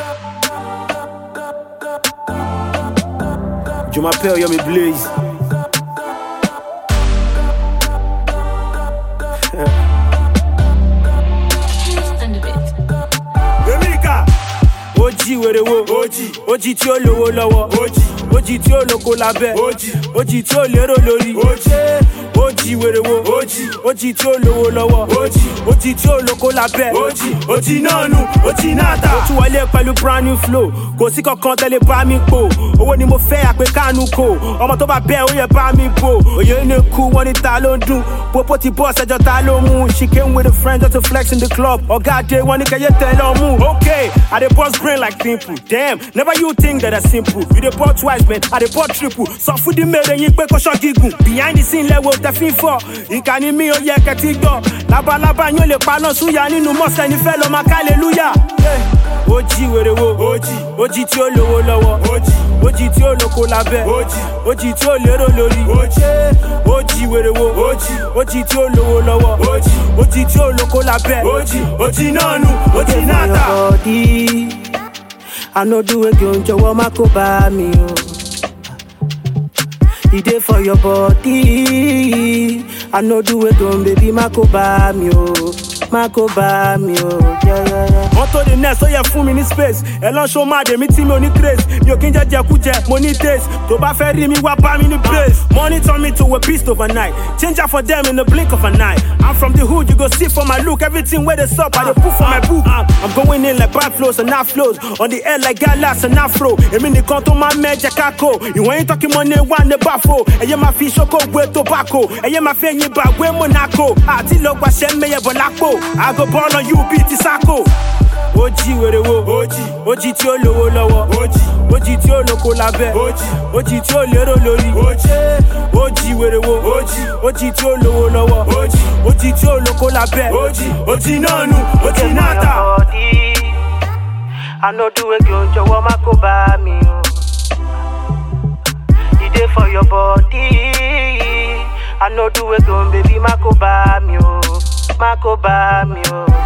Jumapel, you're me blaze. Oji wèrè wo Oji tí ó lówó lọ́wọ́ Oji tí ó lóko lábẹ́ Oji tí ó lérò lórí Oji wèrè wo Oji tí ó lówó lọ́wọ́ Oji tí ó lóko lábẹ́ Oji náà nù Oji náà tà. Mo tún wọlé pẹ̀lú brand new flow kò sí kankan tẹ́lẹ̀ bá mi pò owó ni mo fẹ́ àpè kánú kò ọmọ tó bá bẹ́ ó yẹ bá mi bò òye ní kú wọn ní ta ló ń dún popo ti bọ́ ṣẹjọ́ ta ló mú she came with a friend just to flex in the club ọ̀gá dé wọn ní kẹyẹ tẹ̀ lọ́ mú. Okay, I dey bust brain like pimple damn never you think that I simple you dey bust twice man I dey bust triple sọ fún di mèrè yín pé kó ṣọ́ gígùn behind the scene lẹ́wọ̀ tẹ fi ń fọ́ ìkànnì mi ò yẹ kẹtí gbọ́ labalábá yín ò lè paná súyà nínú mọ́sẹ̀ nífẹ̀ẹ́ lọ́ máa hallelujah. Oji wèrè wo Oji tí ó lówó lọ́wọ́ Oji tí ó lóko lábẹ́ Oji tí ó lérò lórí Oji wèrè wo Oji tí ó lówó lọ́wọ́ Oji tí ó lóko lábẹ́ Oji náà nù Oji náà tà. I no do again jọ̀wọ́ má kó bá mi o. E dey for your body. I no do again baby má kó bá mi o. Má kó bá mi o. On to the next, so yeah, fún mi ní space. Elon show mad, èmi tí mi ò ní grace. Mi ò kí ń jẹ kújẹ, mo ní taste. Tó bá fẹ́ rí mi wá bá mi ní base. Money turn me to a beast overnight. Change out for them in the blink of an eye. I'm from the hood, you go see for my look. Everything where they sup, I dey put for my book. I'm going in like bad flows and not flows. On the air like galas and afro. Èmi nìkan tó máa mẹ́jẹ kákò. Ìwọ̀n yín talking money wà ní báfo. Ẹyẹ máa fi ṣoko gbé tobacco. Ẹyẹ máa fi ẹyin bá gbé Monaco. Àti lọ gbàṣẹ mẹ́yẹ bọ̀ lápò. I go ball on you beat ti Sako. Oji wèrè wo Oji tí ó lówó lọ́wọ́ Oji tí ó lóko lábẹ́ Oji tí ó lérò lórí Oji wèrè wo Oji tí ó lówó lọ́wọ́ Oji tí ó lóko lábẹ́ Oji náà nù Oji náà tà. I no do again jọ̀wọ́ má kó bá mi o. E dey for your body. I no do again baby má kó bá mi o. Má kó bá mi o.